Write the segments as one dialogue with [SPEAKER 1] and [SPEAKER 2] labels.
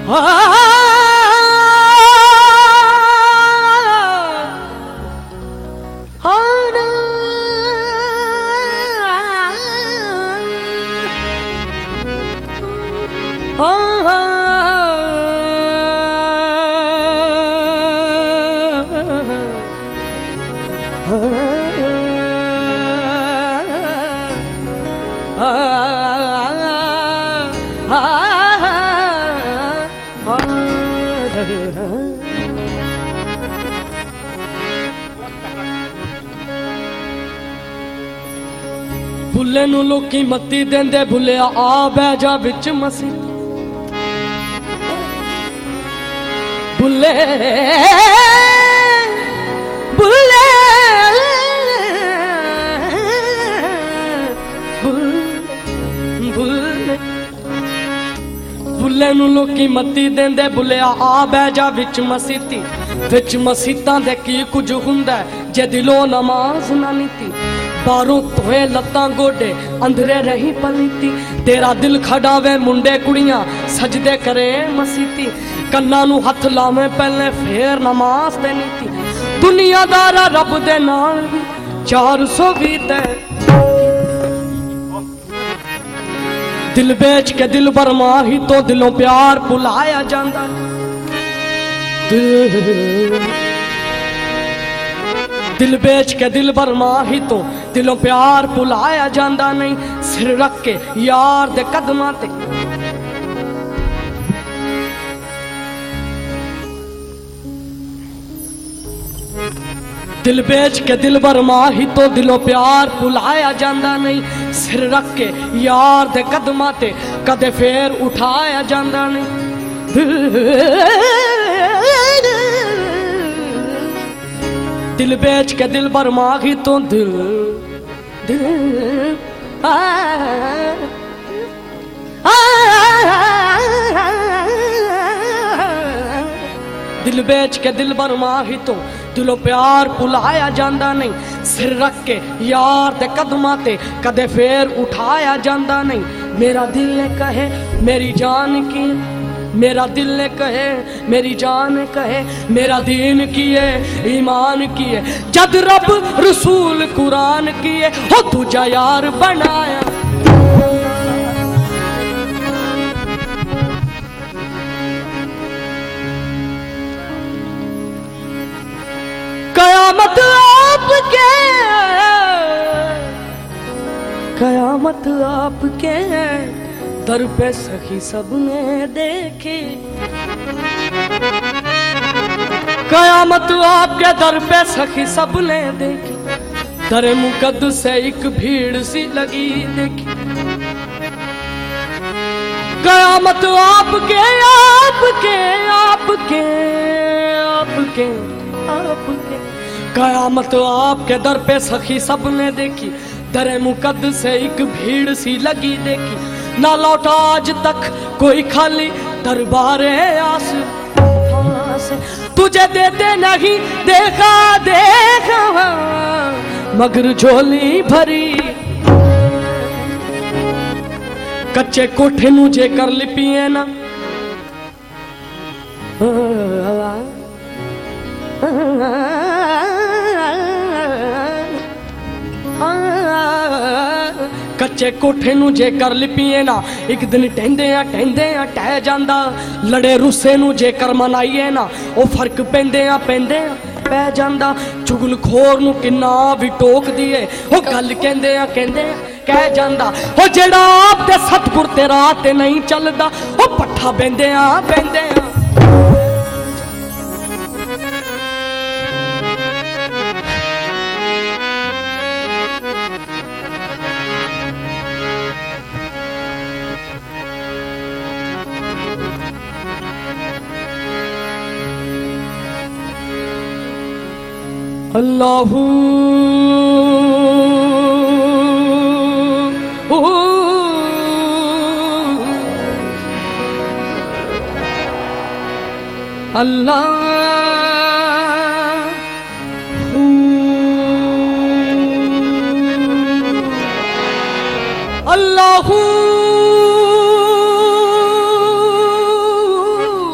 [SPEAKER 1] बुले नू लोकी मत्ती देंदे भुलिया आ बह जा विच मसी बुले बुले बुले बुले नू लोकी मत्ती देंदे भुलिया आ बह जा विच मसीती विच मसीतां दे की कुछ हुंदा जे दिलों नमाज ना नीती बारों तोए लत्तां गोडे अंधरे रही पलीती तेरा दिल खड़ावे मुंडे कुड़ियां सजदे करे मसीती कन्ना नू हथ लावे पहले फेर नमाज ते नीती दुनियादारा रब दे नाल 420 दिल बेच के दिल बरमा ही तो दिलों प्यार भुलाया जांदा दिल बेच के दिल बरमा ही तो दिलों प्यार भुलाया जांदा नहीं सिर रख के यार दे कदमां ते दिल बेच के दिल बरमा ही तो दिलों प्यार भुलाया जांदा नहीं सिर रख के यार दे कदमां ते कदे फेर उठाया जांदा नहीं दिल बेच के दिल बरमा ही तो दिल दिल बेच के दिल बरमा ही तो दिलों प्यार भुलाया जांदा नहीं सिर रख के यार दे कदमां ते कदे फेर उठाया जांदा नहीं मेरा दिल ने कहे मेरी जान की मेरा दिल ने कहे मेरी जान कहे मेरा दीन किए ईमान किए जद रब रसूल कुरान किए हो तुझा यार बनाया कयामत आपके कयामत आपके दर पे सखी सबने देखी कयामत आपके दर पे सखी सबने देखी दर मुकद्दस से एक भीड़ सी लगी देखी कयामत आपके आपके आपके आपके आपके कयामत आपके दर पे सखी सबने देखी दर मुकद्दस से एक भीड़ सी लगी देखी ना लौटा आज तक कोई खाली दरबारे आस तुझे देते नहीं देखा देखा मगर झोली भरी कच्चे कोठे नू जे कर लिपिए ना कच्चे कोठे नू जे कर लिपिए ना एक दिन टेंदे आ टह जांदा लड़े रुस्से नू जे कर मनाइए ना ओ फर्क पेंदे आ पै जांदा चुगलखोर नू किन्ना भी टोक दिए ओ गल कहंदे आ कह जांदा ओ जेड़ा आप दे सतगुर ते राह ते नहीं चलदा ओ पट्ठा बेंदे आ अल्लाहू अल्लाह अल्लाहू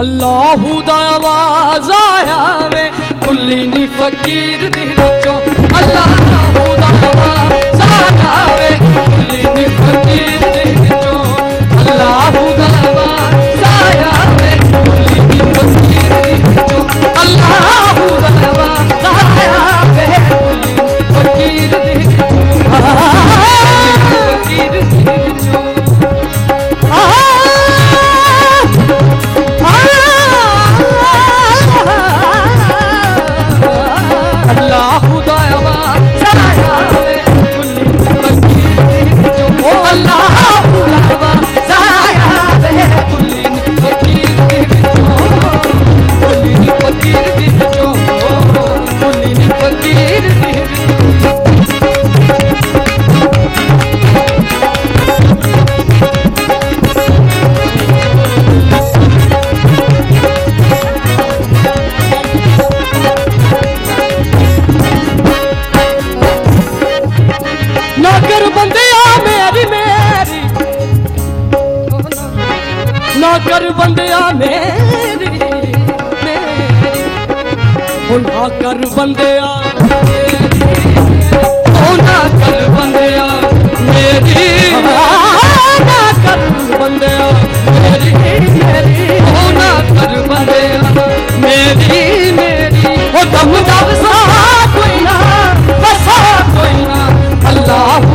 [SPEAKER 1] अल्लाहू दा आवाज आया वे कुल्ली नी फकीर दी चो अल्लाहू दा आवाज आया वे कुल्ली नी फकीर दी चो अल्लाहू दा आवाज आया वे कुल्ली नी फकीर दी चो अल्लाहू दा आवाज आया वे कुल्ली नी फकीर दी चो फकीर दी चो कर बंदिया मेरी मेरी ना कर बंदिया ना कर बंदिया मेरी ना कर बंदिया मेरी मेरी ना कर बंदिया मेरी मेरी ओ दम दम सा कोई ना बसा कोई ना अल्लाह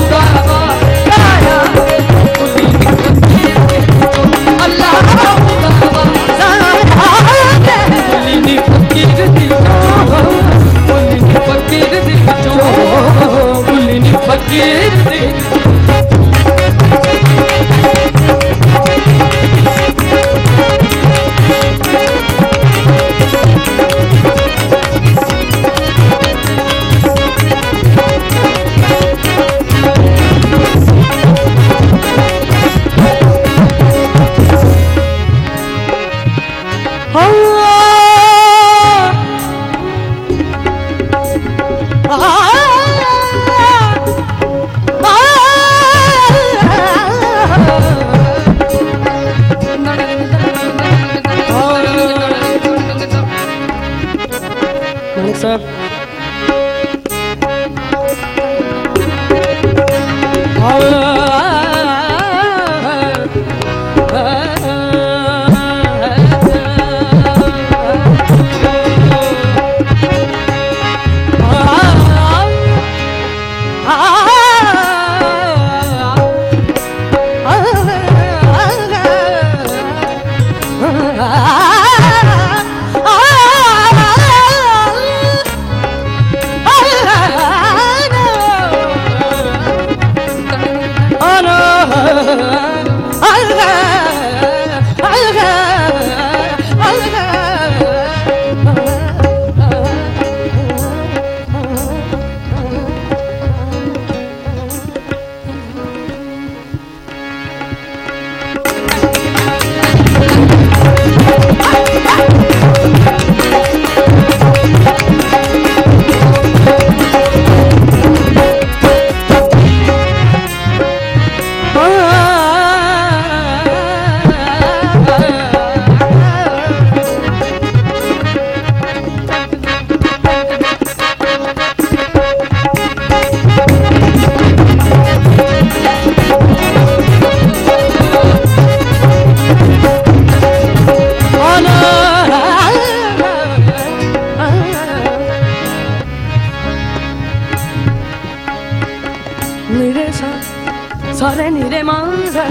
[SPEAKER 1] सारे नीरे मांझा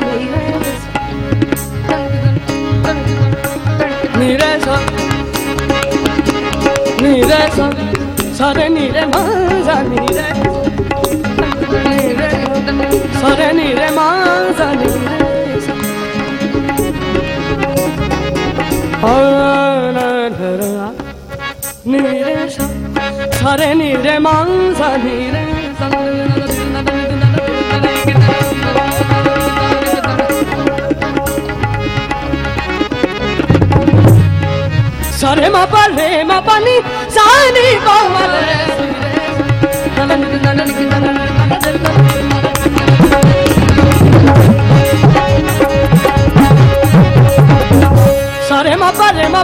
[SPEAKER 1] नीरे सा सारे नीरे मांझा नीरे सारे नीरे मांझा नीरे सा सारे नीरे मांझा नीरे सारे मा पानी सानी सारे मा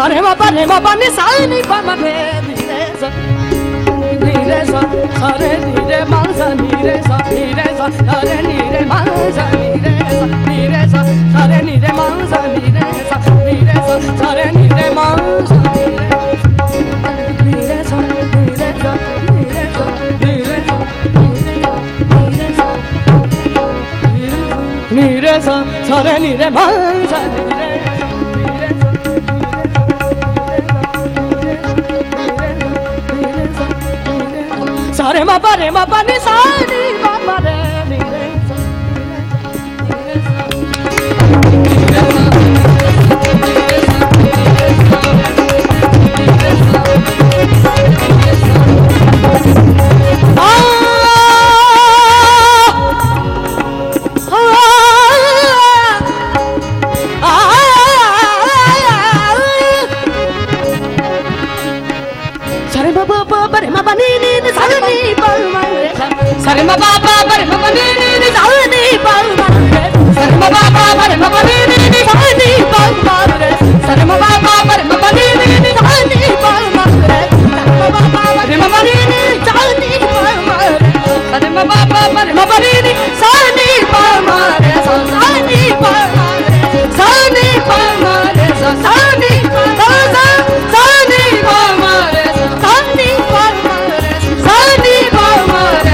[SPEAKER 1] re ma pa ni sa ni pa ma re ni re sa sa re ni re ma sa ni re sa sa re ni re ma sa ni re sa sa re ni re ma sa ni re sa sa re ni re ma sa ni re ni re sa sa re ni re ma sa ni re sa re ma pa ni sa ni pa ma re ni re sa Sare ma ba ba ba re ma ba ni ni sa ni ba ba re sare ma ba ba ba re ma ba ni ni sa ni ba ba re sare ma ba ba ba re ma ba ni ni sa ni ba ba re sare ma ba ba ba re ma ba ni ni sa ni ba ba re sare ma ba ba ba re ma ba ni ni sa ni ba ba re sa ni ba ba re sa ni ba ba re sa ni ba ba sa ni ba ba re sa ni ba ba re sa ni ba ba re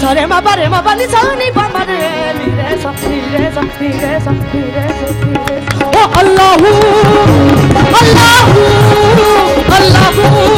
[SPEAKER 1] रे मा पा रे मा पा नी सा नी पा मा रे नी रे सा नी रे सा नी रे सा नी रे सा नी रे सा। ओ अल्लाह अल्लाह अल्लाह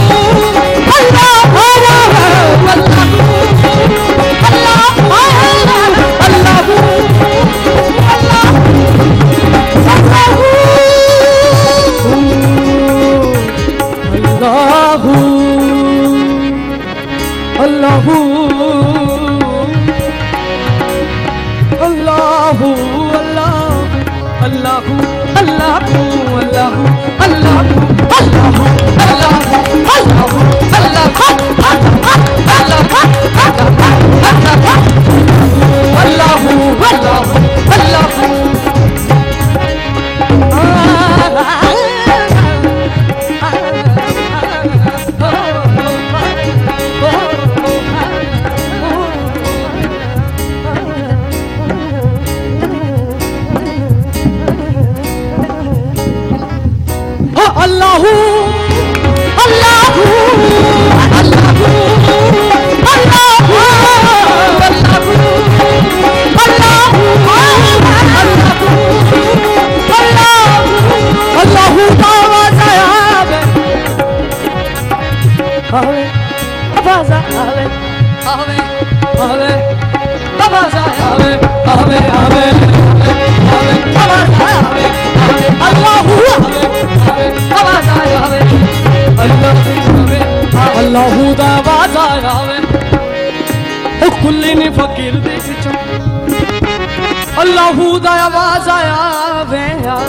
[SPEAKER 1] कुल्ली नी फकीर दे विचों अल्लाहू दा आवाज आया वे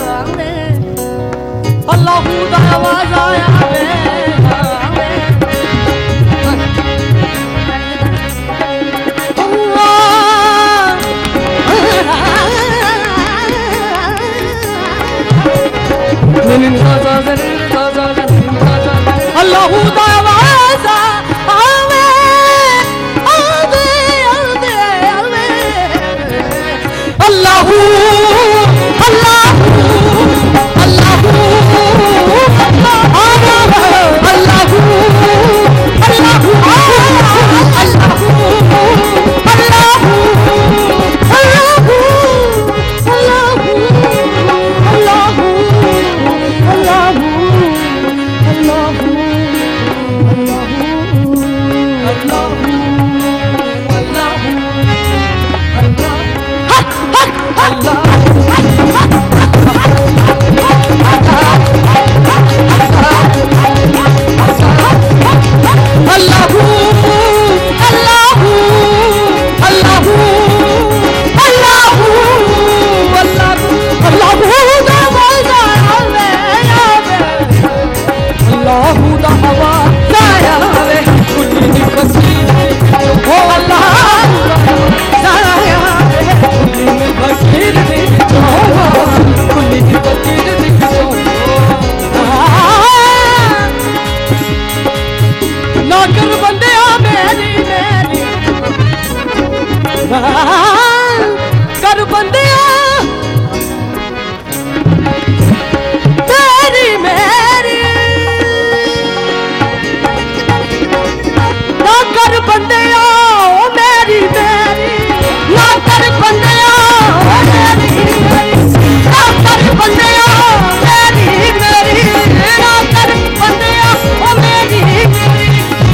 [SPEAKER 1] अल्लाहू दा आवाज आया वे अल्लाहू दा आवाज आवे आवे आवे आवे अल्लाहू अल्लाहू अल्लाहू अल्लाहू कर बंदिया तेरी मेरी ना कर बंदिया मेरी मेरी ना कर बंदिया मेरी मेरी ना कर बंदिया मेरी मेरी ना कर बंदिया मेरी मेरी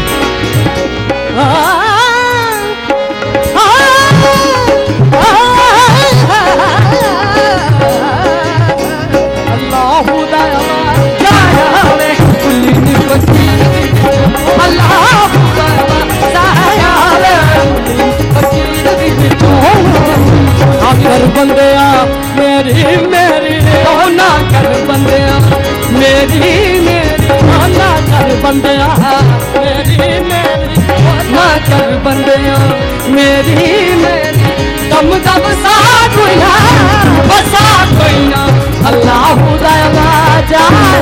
[SPEAKER 1] कर बंदिया मेरी मेरी ना कर बंदिया मेरी मेरी ना कर बंदिया मेरी मेरी ना कर बंदिया मेरी मेरी दम दम सा कोई ना बसा कोई ना अल्लाह दा आवाज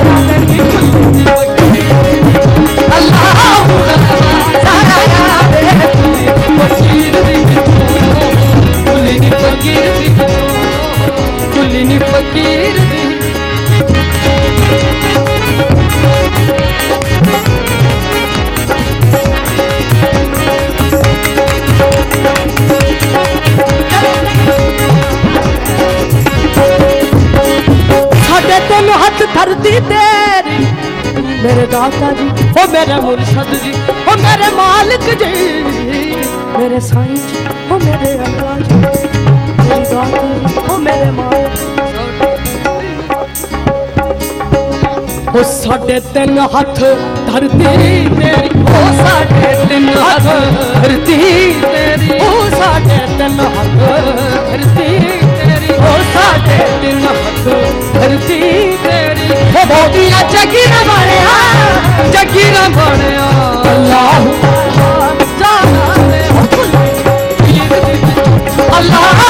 [SPEAKER 1] अल्लाह दा कुल्ली नी फकीर दी धरती तेरी मेरे दाता जी, ओ मेरे मुर्शद जी, ओ मेरे मालिक जी, मेरे साईं जी, ओ मेरे अल्लाह जी, मेरी दाता जी, ओ मेरे मालिक। ओ साढ़े तीन हाथ धरती तेरी, ओ साढ़े तीन हाथ धरती तेरी, ओ साढ़े तीन हाथ धरती तेरी, ओ साढ़े तीन हाथ धरती तेरी। ओ भोगिया जगी न बनया, जगी न बनया, अल्लाह अल्लाह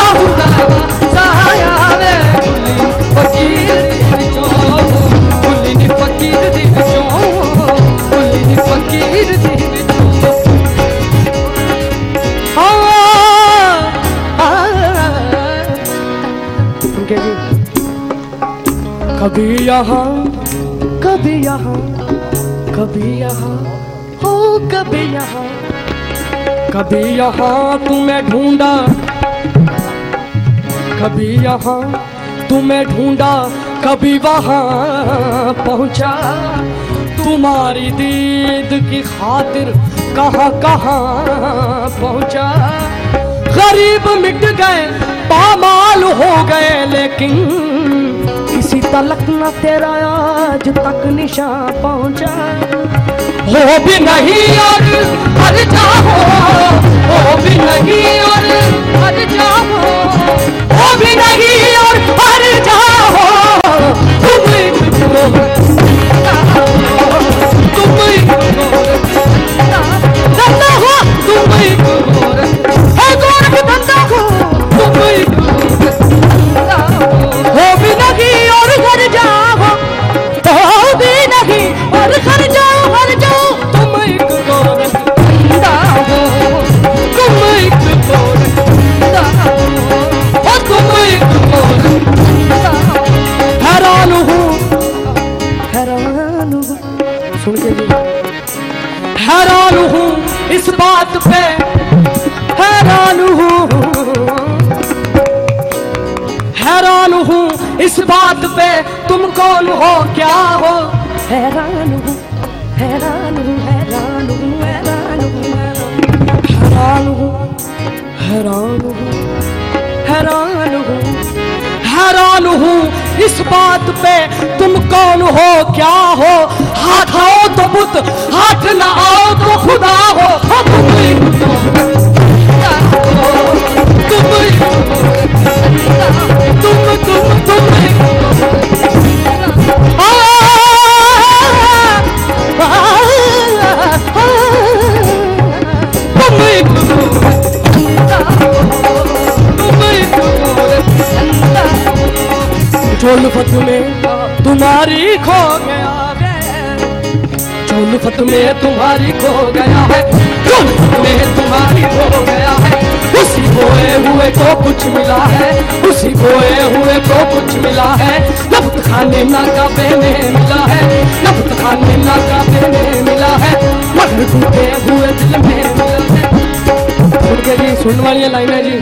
[SPEAKER 1] कभी यहाँ कभी यहाँ कभी यहाँ हो कभी यहाँ, कभी यहाँ तुम्हें ढूंढा, कभी यहाँ तुम्हें ढूंढा, कभी वहाँ पहुँचा, तुम्हारी दीद की खातिर कहाँ कहाँ पहुँचा। गरीब मिट गए पामाल हो गए, लेकिन किसी तलक न तेरा आज तक निशान पहुँचा। हो भी नहीं और हर जाओ, हो भी नहीं और हर जाओ, हो भी नहीं और हर जाओ, तुम धंधा हो, तुम धंधा हो, हो भी नहीं और घर जाओ, हो भी नहीं और घर जाओ, घर जाओ, तुम एक गोरखा हो, तुम एक गोरखा हो, तुम एक गोरखा। हैरान हूँ, हैरान हूँ, सुन के जी, हैरान हूँ इस बात पे, हैरान हूँ, हैरान हूँ इस बात पे, तुम कौन हो क्या हो। हैरान हूँ, हैरान हूँ, हैरान हूँ, हैरान हूँ, हैरान हूँ, हैरान हूँ, हैरान हूँ, हैरान हूँ इस बात पे, तुम कौन हो क्या हो। हाथ आओ तो बुत, हाथ ना आओ तो खुदा हो, झोलफत में तुम्हारी खो गया है, झोलफत में तुम्हारी खो गया है, झोलफत में तुम्हारी खो गया है। उसी खोए हुए को कुछ मिला है, उसी खोए हुए को कुछ मिला है। नफ्त खाने ना काबे में मिला है, नफ्त खाने ना काबे में मिला है, मगर टूटे हुए दिल में मिला है। सुन के जी, सुनने वाली लाइनें जी।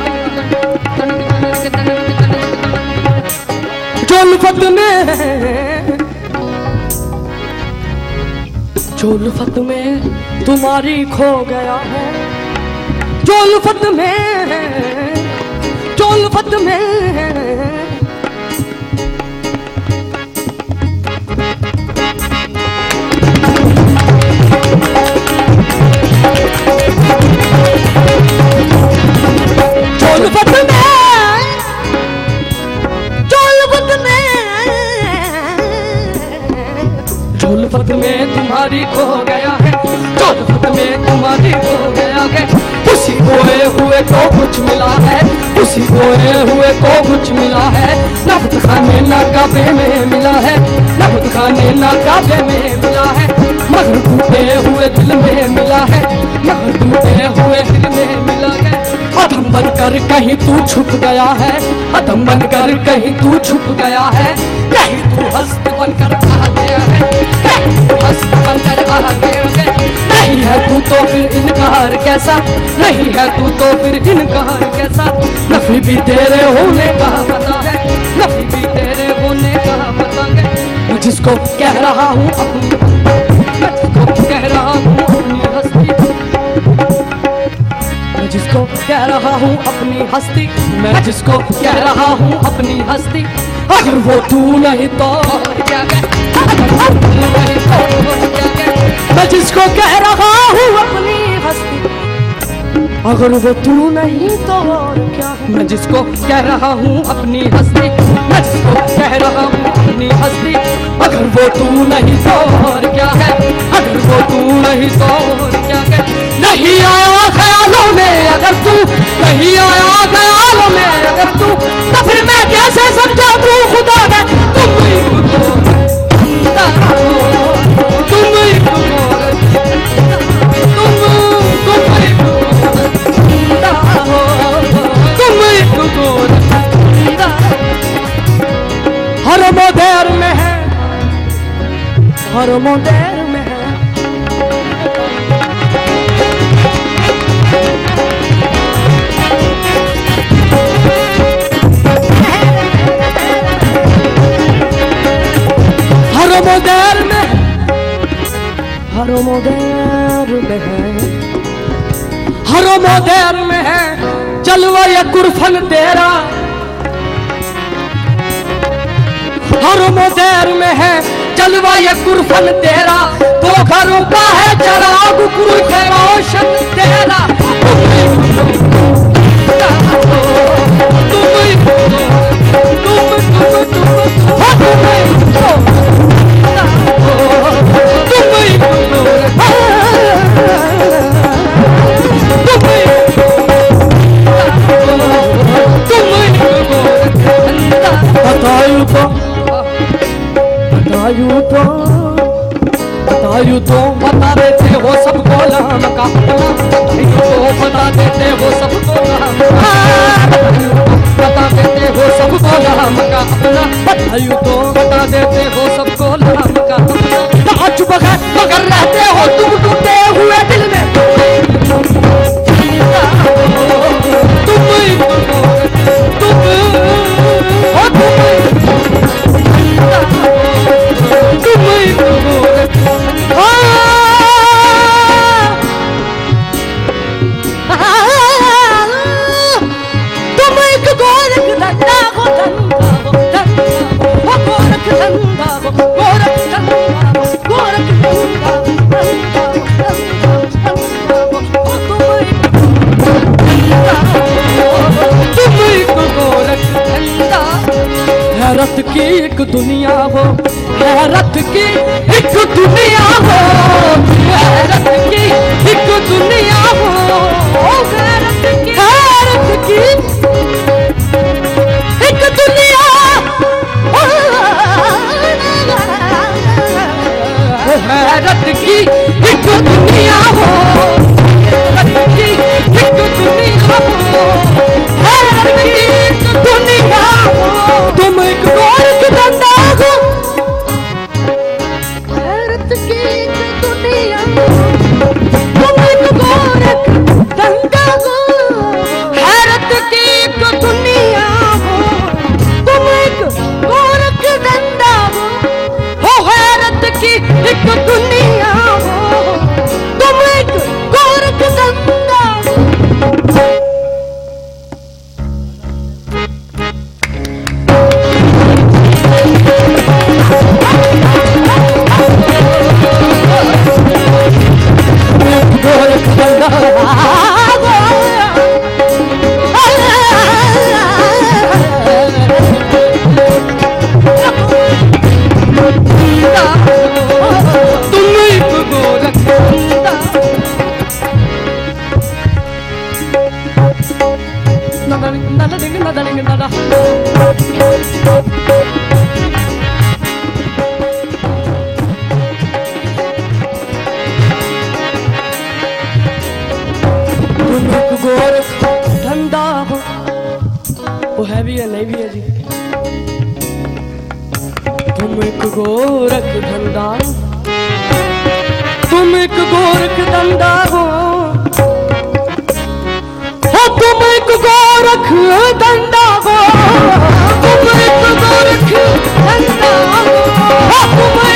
[SPEAKER 1] झोलफत में तुम्हारी खो गया है, झोलफत में, झोलफत में, झोलफत में, झोलफत में तुम्हारी खो गया है, झोलफत में तुम्हारी खो गया है। उसी खोए हुए को कुछ मिला है, उसी खोए हुए को कुछ मिला है। नफ्त खाने ना काबे में मिला है, नफ्त खाने ना काबे में मिला है, मगर टूटे हुए दिल में मिला है, मगर टूटे हुए दिल में मिला है। अधम बनकर कहीं तू छुप गया है, अधम बनकर कहीं तू छुप गया है, कहीं तू हस्त बनकर आ गया है, कहीं तू हस्त बनकर आ गया है। नहीं है तू तो फिर इनकार कैसा, नहीं है तू तो फिर इनकार कैसा। नफी भी तेरे होने का पता है, नफी भी तेरे होने का पता है, जिसको कह रहा हूँ अपनी, मैं जिसको कह रहा हूँ अपनी हस्ती, मैं जिसको कह रहा हूँ अपनी हस्ती, मैं जिसको कह रहा हूँ अपनी हस्ती, अगर वो तू नहीं तो क्या मैं जिसको कह रहा हूँ अपनी हस्ती, अगर वो तू नहीं तो और क्या है। मैं जिसको कह रहा हूँ अपनी हस्ती, मैं जिसको कह रहा हूँ अपनी हस्ती, अगर वो तू नहीं तो और क्या है, अगर वो तू नहीं तो और क्या है। नहीं आया ख्यालों में अगर तू, नहीं आया ख्यालों में अगर तू, तो फिर मैं कैसे समझा तू खुदा है। तुम ही हर मोदेर में है, हर मोदेर में है, हर मोदेर में, हर मोदेर में है, हर मोदेर में है जलवा या कुरफन तेरा, हर मोदेर में है जलवा ये कुरफन तेरा, दो घरों का है चराग कुर्फ रोशन तेरा। बतायू तो बता देते हो सबको नाम का, तो बता देते हो सबको नाम का, बता देते हो सबको नाम का अपना, बतायू तो बता देते हो सबको नाम का अपना। चुप मगर रहते हो तुम टूटे हुए दिल में, हैरत की एक दुनिया हो, हैरत की एक दुनिया हो, हैरत की एक दुनिया हो, हैरत की एक दुनिया, हैरत की एक दुनिया हो, हैरत की एक दुनिया हो, हैरत की एक दुनिया हो। तुम एक गोरख धंधा हो, हैरत की एक दुनिया हो, तुम एक गोरख धंधा हो, हैरत की एक दुनिया हो, तुम एक गोरख धंधा हो, हैरत की एक दुनिया हो, तुम एक गोरख धंधा हो। धंधा हो, वो है भी है नहीं भी है जी। तुम एक गोरख धंधा, तुम एक गोरख धंधा हो, तुम एक गोरख धंधा हो, तुम एक गोरख धंधा हो, तुम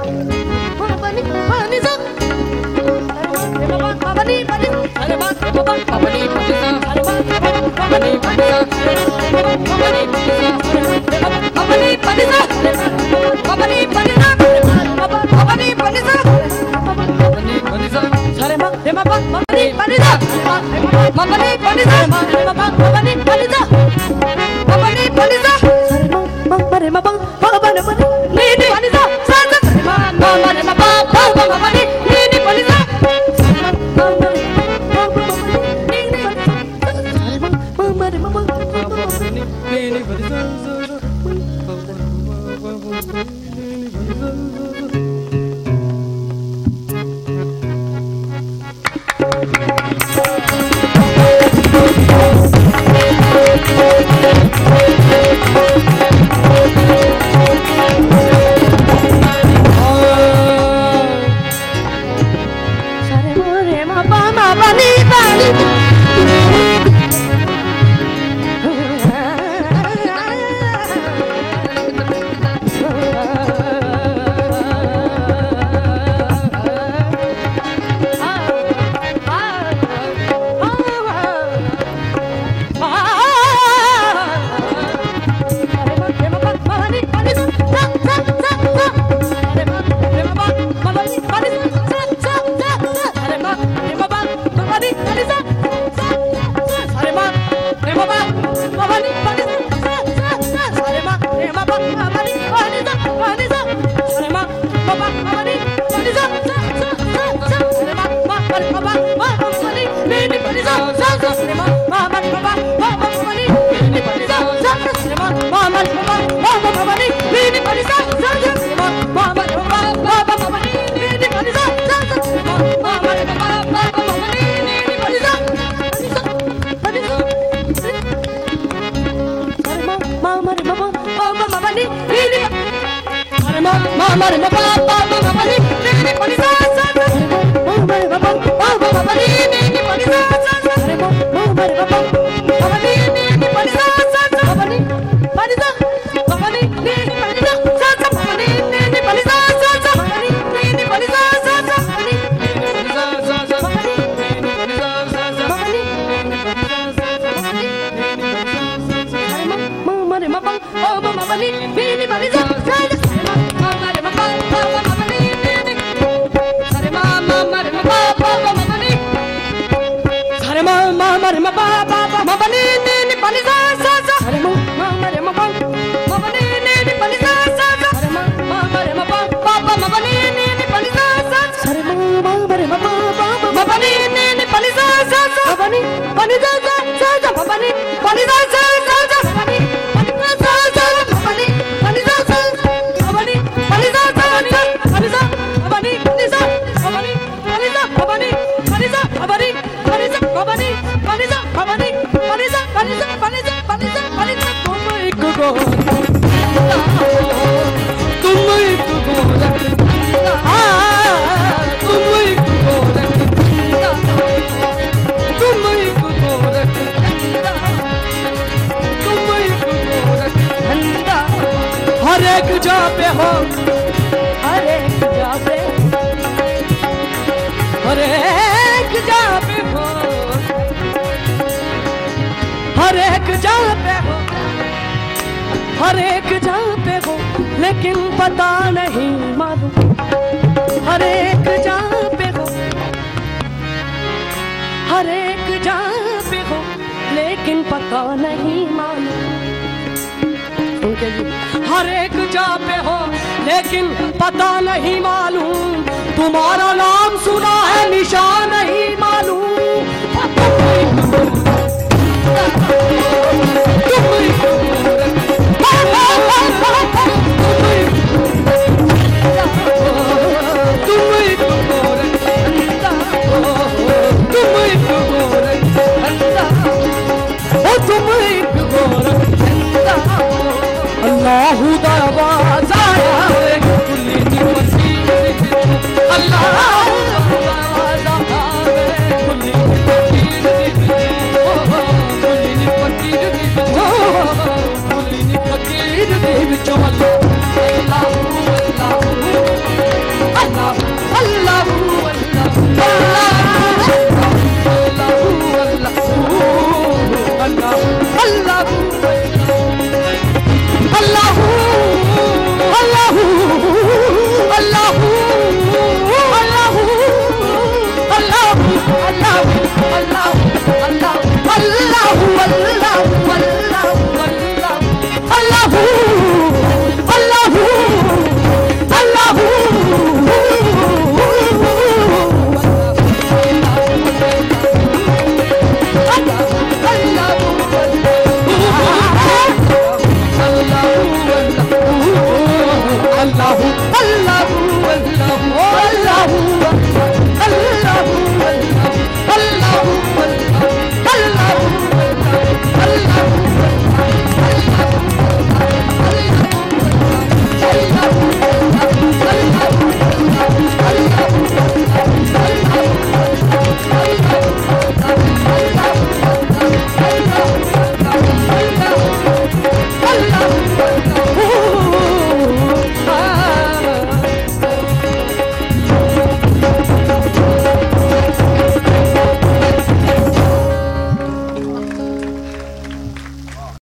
[SPEAKER 1] निशान नहीं मालूम